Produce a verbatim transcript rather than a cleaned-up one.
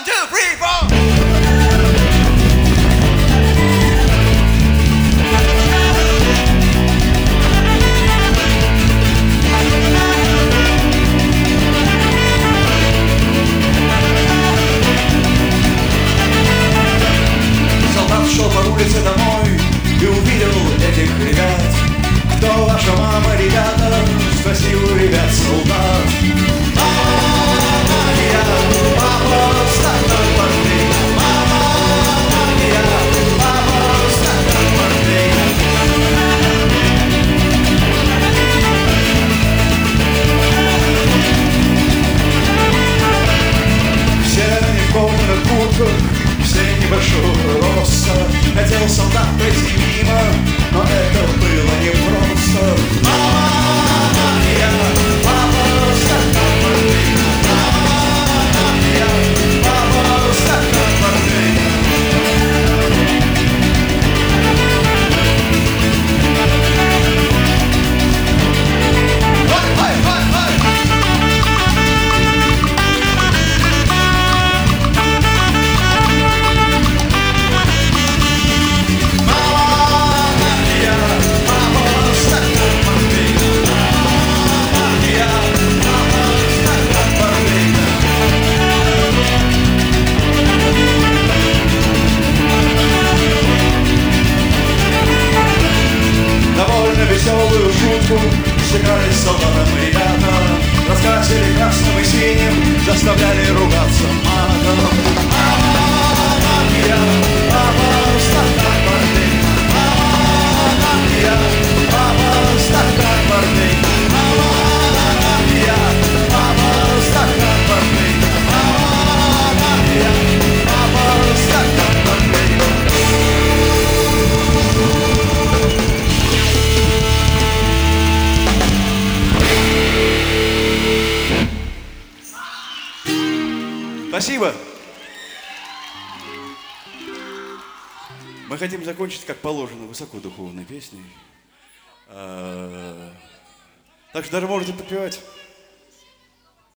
two, three, four. Солдат шел по улице домой и увидел этих ребят. Кто ваша мама, ребята? Спросил у ребят солдат. Мама моя, папа, стакан портвейна. Мама моя, папа, стакан портвейна. Все они в кожаных куртках, все небольшого роста. Хотел солдат пройти мимо, но это было непросто. Мама моя, папа, стакан портвейна. Мама моя, папа, стакан портвейна. Ой, ой, ой, ой. Довольно веселую шутку сыграли с солдатом ребята. Раскрасили красным и синим, заставляли ругаться матом. Мама моя, папа, стакан портвейна. Мама моя, папа, стакан портвейна. Мама моя, папа, стакан портвейна. Мама моя, папа, стакан портвейна. Спасибо. Мы хотим закончить, как положено, высокодуховной песней. А, так что даже можете подпевать.